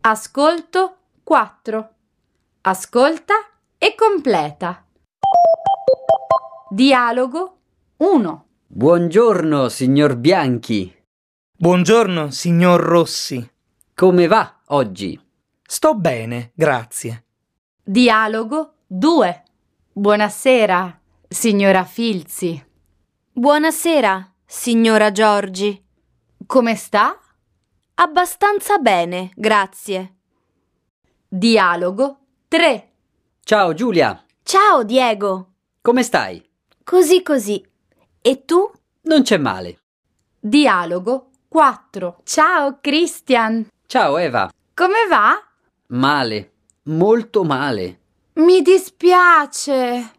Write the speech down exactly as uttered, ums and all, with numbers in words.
Ascolto quattro. Ascolta e completa. Dialogo uno. Buongiorno, signor Bianchi. Buongiorno, signor Rossi. Come va oggi? Sto bene, grazie. Dialogo due. Buonasera, signora Filzi. Buonasera, signora Giorgi. Come sta? Abbastanza bene, grazie. Dialogo tre. Ciao Giulia, Ciao, Diego. come stai? Così così. E tu? Non c'è male. Dialogo quattro. Ciao, Christian. Ciao Eva. Come va? Male, molto male. Mi dispiace.